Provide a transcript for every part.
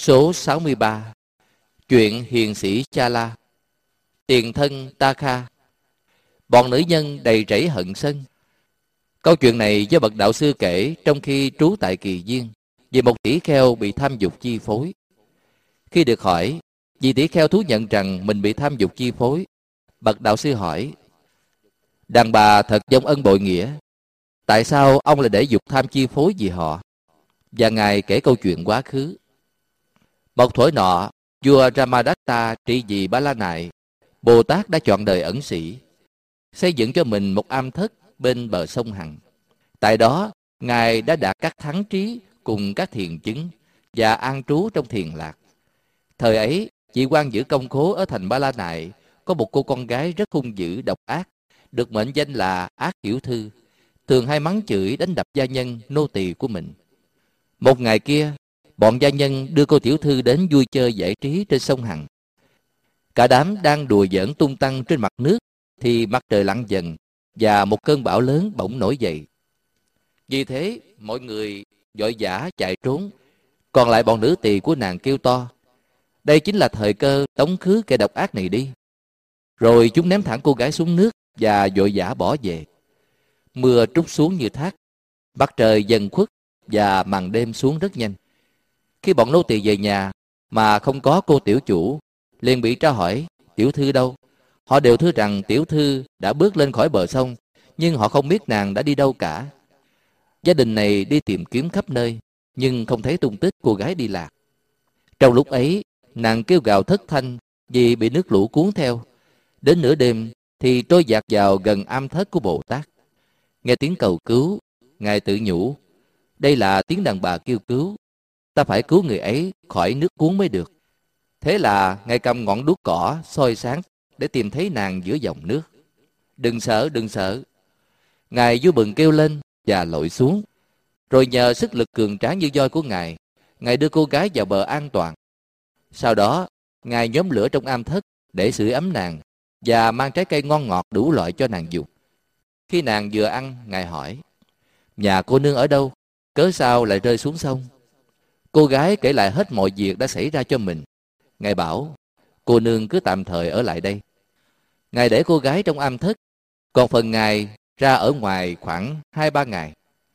Số 63. Chuyện hiền sĩ Cha La. Tiền thân Ta Kha. Bọn nữ nhân đầy rẫy hận sân. Câu chuyện này do bậc đạo sư kể trong khi trú tại Kỳ Viên, về một tỷ kheo bị tham dục chi phối. Khi được hỏi, vị tỷ kheo thú nhận rằng mình bị tham dục chi phối. Bậc đạo sư hỏi: đàn bà thật giống ân bội nghĩa, tại sao ông lại để dục tham chi phối vì họ? Và ngài kể câu chuyện quá khứ. Một thuở nọ, vua Ramadatta trị vì Ba La Nại, Bồ Tát đã chọn đời ẩn sĩ, xây dựng cho mình một am thất bên bờ sông Hằng. Tại đó, ngài đã đạt các thắng trí cùng các thiền chứng và an trú trong thiền lạc. Thời ấy, vị quan giữ công khố ở thành Ba La Nại có một cô con gái rất hung dữ độc ác, được mệnh danh là Ác Tiểu Thư, thường hay mắng chửi đánh đập gia nhân nô tỳ của mình. Một ngày kia, bọn gia nhân đưa cô tiểu thư đến vui chơi giải trí trên sông Hằng. Cả đám đang đùa giỡn tung tăng trên mặt nước thì mặt trời lặn dần và một cơn bão lớn bỗng nổi dậy. Vì thế, mọi người vội vã chạy trốn, còn lại bọn nữ tỳ của nàng kêu to: đây chính là thời cơ tống khứ kẻ độc ác này đi. Rồi chúng ném thẳng cô gái xuống nước và vội vã bỏ về. Mưa trút xuống như thác, mặt trời dần khuất và màn đêm xuống rất nhanh. Khi bọn nô tỳ về nhà mà không có cô tiểu chủ, liền bị tra hỏi tiểu thư đâu. Họ đều thưa rằng tiểu thư đã bước lên khỏi bờ sông, nhưng họ không biết nàng đã đi đâu cả. Gia đình này đi tìm kiếm khắp nơi, nhưng không thấy tung tích cô gái đi lạc. Trong lúc ấy, nàng kêu gào thất thanh vì bị nước lũ cuốn theo. Đến nửa đêm thì trôi dạt vào gần am thất của Bồ Tát. Nghe tiếng cầu cứu, ngài tự nhủ: đây là tiếng đàn bà kêu cứu, ta phải cứu người ấy khỏi nước cuốn mới được. Thế là ngài cầm ngọn đuốc cỏ soi sáng để tìm thấy nàng giữa dòng nước. Đừng sợ, đừng sợ. Ngài vui mừng kêu lên và lội xuống. Rồi nhờ sức lực cường tráng như voi của ngài đưa cô gái vào bờ an toàn. Sau đó, ngài nhóm lửa trong am thất để sưởi ấm nàng và mang trái cây ngon ngọt đủ loại cho nàng dùng. Khi nàng vừa ăn, ngài hỏi: nhà cô nương ở đâu? Cớ sao lại rơi xuống sông? Cô gái kể lại hết mọi việc đã xảy ra cho mình. Ngài bảo: cô nương cứ tạm thời ở lại đây. Ngài để cô gái trong am thất, còn phần ngài ra ở ngoài khoảng 2-3 ngày.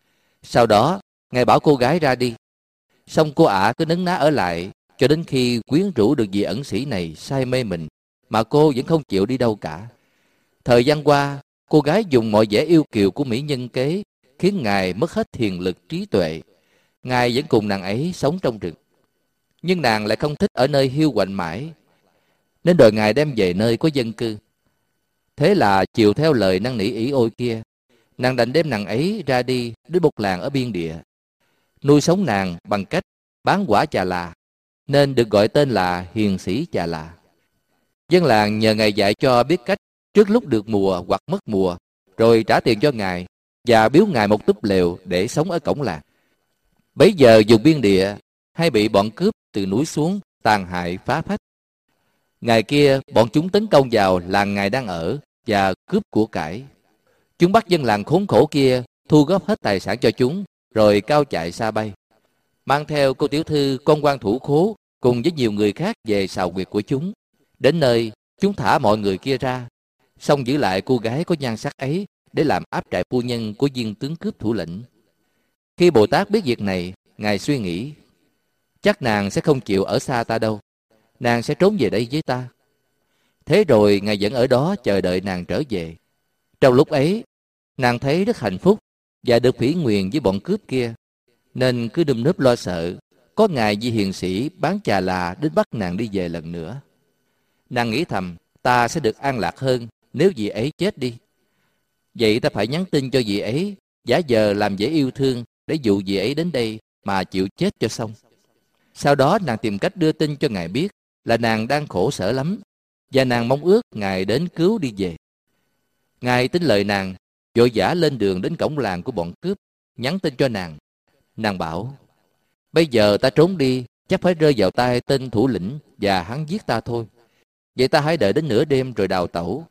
Sau đó, ngài bảo cô gái ra đi. Xong cô ả cứ nấn ná ở lại cho đến khi quyến rũ được vị ẩn sĩ này say mê mình, mà cô vẫn không chịu đi đâu cả. Thời gian qua, cô gái dùng mọi vẻ yêu kiều của mỹ nhân kế khiến ngài mất hết thiền lực trí tuệ. Ngài vẫn cùng nàng ấy sống trong rừng, nhưng nàng lại không thích ở nơi hiu quạnh mãi, nên đòi ngài đem về nơi có dân cư. Thế là chiều theo lời năn nỉ ỷ ôi kia, nàng đành đem nàng ấy ra đi đến một làng ở biên địa, nuôi sống nàng bằng cách bán quả Chà Là, nên được gọi tên là hiền sĩ Chà Là. Dân làng nhờ ngài dạy cho biết cách trước lúc được mùa hoặc mất mùa, rồi trả tiền cho ngài và biếu ngài một túp lều để sống ở cổng làng. Bấy giờ vùng biên địa hay bị bọn cướp từ núi xuống tàn hại phá phách. Ngày kia bọn chúng tấn công vào làng ngài đang ở và cướp của cải. Chúng bắt dân làng khốn khổ kia thu góp hết tài sản cho chúng, rồi cao chạy xa bay, mang theo cô tiểu thư con quan thủ khố cùng với nhiều người khác về sào quyệt của chúng. Đến nơi, chúng thả mọi người kia ra, xong giữ lại cô gái có nhan sắc ấy để làm áp trại phu nhân của viên tướng cướp thủ lĩnh. Khi Bồ Tát biết việc này, ngài suy nghĩ: chắc nàng sẽ không chịu ở xa ta đâu, nàng sẽ trốn về đây với ta. Thế rồi ngài vẫn ở đó chờ đợi nàng trở về. Trong lúc ấy, nàng thấy rất hạnh phúc và được phỉ nguyền với bọn cướp kia, nên cứ đâm nớp lo sợ có ngày vị hiền sĩ bán Chà Là đến bắt nàng đi về lần nữa. Nàng nghĩ thầm: ta sẽ được an lạc hơn nếu vị ấy chết đi. Vậy ta phải nhắn tin cho vị ấy, giả vờ làm vẻ yêu thương để dụ vị ấy đến đây mà chịu chết cho xong. Sau đó nàng tìm cách đưa tin cho ngài biết là nàng đang khổ sở lắm, và nàng mong ước ngài đến cứu đi về. Ngài tin lời nàng, vội vã lên đường đến cổng làng của bọn cướp, nhắn tin cho nàng. Nàng bảo: bây giờ ta trốn đi chắc phải rơi vào tay tên thủ lĩnh và hắn giết ta thôi. Vậy ta hãy đợi đến nửa đêm rồi đào tẩu.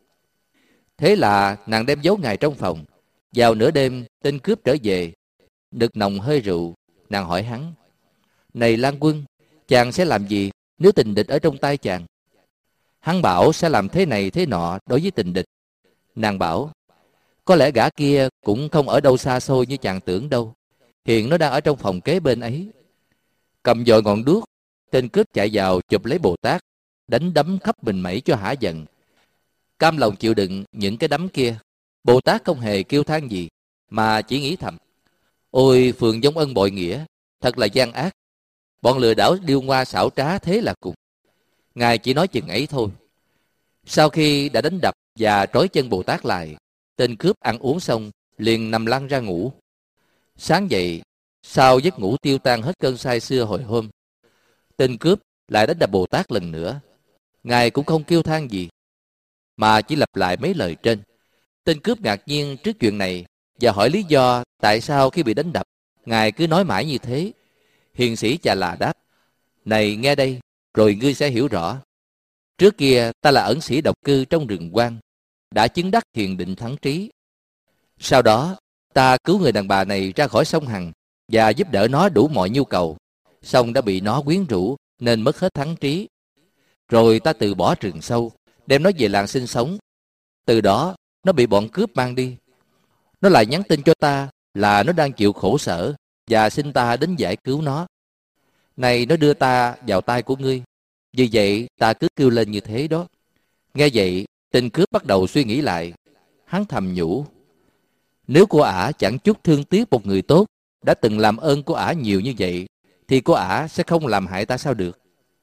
Thế là nàng đem giấu ngài trong phòng. Vào nửa đêm, tên cướp trở về, nực nồng hơi rượu. Nàng hỏi hắn: này Lan Quân, chàng sẽ làm gì nếu tình địch ở trong tay chàng? Hắn bảo sẽ làm thế này thế nọ đối với tình địch. Nàng bảo, có lẽ gã kia cũng không ở đâu xa xôi như chàng tưởng đâu. Hiện nó đang ở trong phòng kế bên ấy. Cầm dội ngọn đuốc, tên cướp chạy vào chụp lấy Bồ Tát, đánh đấm khắp mình mẩy cho hả giận. Cam lòng chịu đựng những cái đấm kia, Bồ Tát không hề kêu than gì, mà chỉ nghĩ thầm, ôi phường vong ân bội nghĩa, thật là gian ác. Bọn lừa đảo điêu ngoa xảo trá thế là cùng. Ngài chỉ nói chừng ấy thôi. Sau khi đã đánh đập và trói chân Bồ Tát lại, tên cướp ăn uống xong liền nằm lăn ra ngủ. Sáng dậy, sau giấc ngủ tiêu tan hết cơn say xưa hồi hôm, tên cướp lại đánh đập Bồ Tát lần nữa. Ngài cũng không kêu than gì, mà chỉ lặp lại mấy lời trên. Tên cướp ngạc nhiên trước chuyện này và hỏi lý do tại sao khi bị đánh đập, Ngài cứ nói mãi như thế. Hiền sĩ Chà Là đáp, này nghe đây, rồi ngươi sẽ hiểu rõ. Trước kia ta là ẩn sĩ độc cư trong rừng hoang, đã chứng đắc thiền định thắng trí. Sau đó, ta cứu người đàn bà này ra khỏi sông Hằng và giúp đỡ nó đủ mọi nhu cầu, song đã bị nó quyến rũ nên mất hết thắng trí. Rồi ta từ bỏ rừng sâu, đem nó về làng sinh sống. Từ đó, nó bị bọn cướp mang đi. Nó lại nhắn tin cho ta là nó đang chịu khổ sở và xin ta đến giải cứu nó. Này nó đưa ta vào tay của ngươi, vì vậy ta cứ kêu lên như thế đó. Nghe vậy, tên cướp bắt đầu suy nghĩ lại. Hắn thầm nhủ, nếu cô ả chẳng chút thương tiếc một người tốt đã từng làm ơn của ả nhiều như vậy, thì cô ả sẽ không làm hại ta sao được.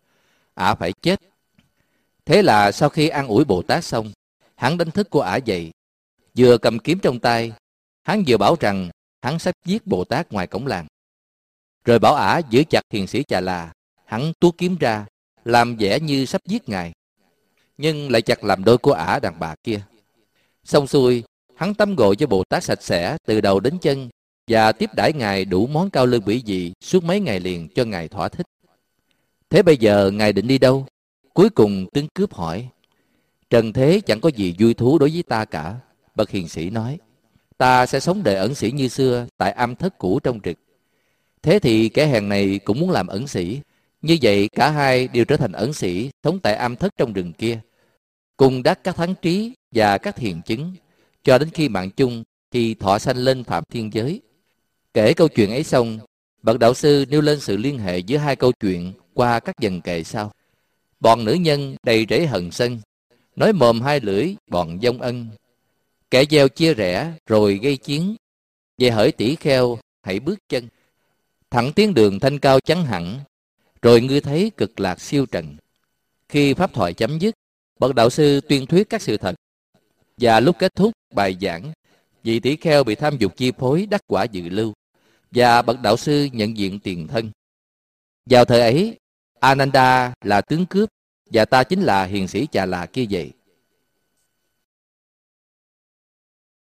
Ả phải chết. Thế là sau khi an ủi Bồ Tát xong, hắn đánh thức cô ả dậy. Vừa cầm kiếm trong tay, hắn vừa bảo rằng hắn sắp giết Bồ Tát ngoài cổng làng. Rồi bảo ả giữ chặt hiền sĩ Chà Là. Hắn tuốt kiếm ra, làm vẻ như sắp giết ngài, nhưng lại chặt làm đôi của ả đàn bà kia. Xong xuôi, hắn tắm gội cho Bồ Tát sạch sẽ từ đầu đến chân và tiếp đãi ngài đủ món cao lương mỹ vị suốt mấy ngày liền cho ngài thỏa thích. Thế bây giờ ngài định đi đâu? Cuối cùng tướng cướp hỏi. Trần thế chẳng có gì vui thú đối với ta cả. Bậc hiền sĩ nói, ta sẽ sống đời ẩn sĩ như xưa tại am thất cũ trong trực. Thế thì kẻ hèn này cũng muốn làm ẩn sĩ. Như vậy cả hai đều trở thành ẩn sĩ sống tại am thất trong rừng kia, cùng đắc các thắng trí và các thiền chứng, cho đến khi mạng chung thì thọ sanh lên phạm thiên giới. Kể câu chuyện ấy xong, bậc đạo sư nêu lên sự liên hệ giữa hai câu chuyện qua các dần kệ sau. Bọn nữ nhân đầy rẫy hờn sân, nói mồm hai lưỡi bọn vong ân. Kẻ gieo chia rẽ rồi gây chiến, về hỡi tỷ kheo hãy bước chân. Thẳng tiến đường thanh cao chắn hẳn, rồi ngươi thấy cực lạc siêu trần. Khi pháp thoại chấm dứt, bậc đạo sư tuyên thuyết các sự thật. Và lúc kết thúc bài giảng, vị tỷ kheo bị tham dục chi phối đắc quả dự lưu, và bậc đạo sư nhận diện tiền thân. Vào thời ấy, Ananda là tướng cướp, và ta chính là hiền sĩ Chà Là kia vậy.